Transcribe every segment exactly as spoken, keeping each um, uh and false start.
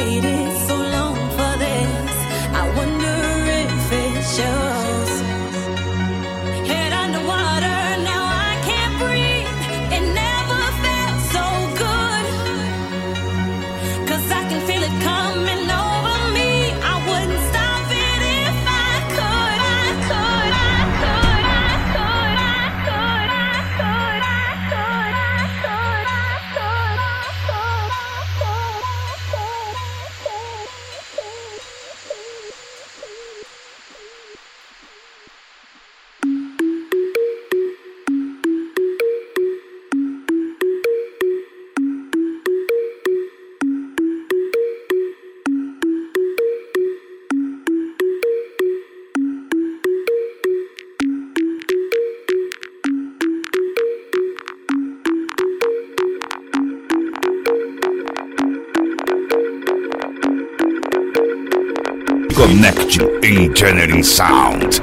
waited so long for this. I wonder if it shows. Head underwater, now I can't breathe. It never felt so good. 'Cause I can feel it coming over me. I wouldn't stop it if I could. I could, I could, I could, I could, I could, I could, I could, I could, I could, I could, Connect in Engineering Sound.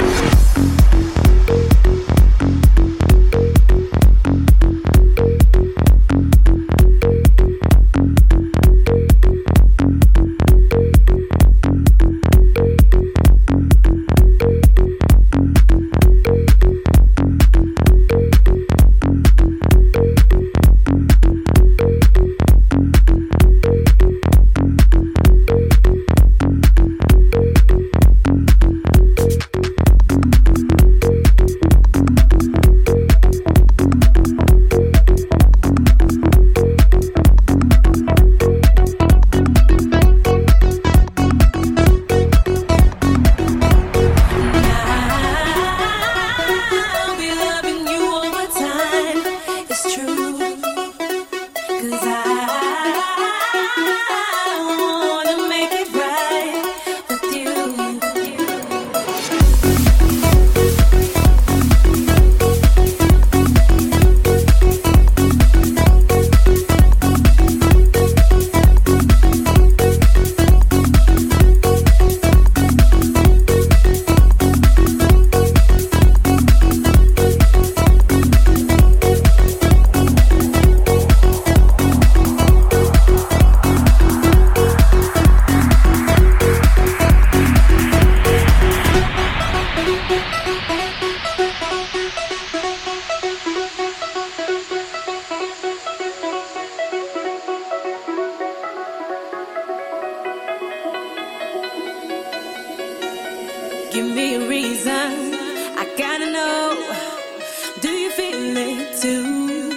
Give me a reason, I gotta know. Do you feel it too?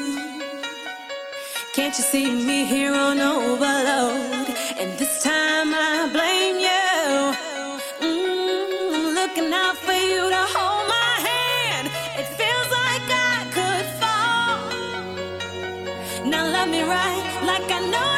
Can't you see me here on overload? And this time I blame you. mm, I'm looking out for you to hold my hand. It feels like I could fall. Now love me right, like I know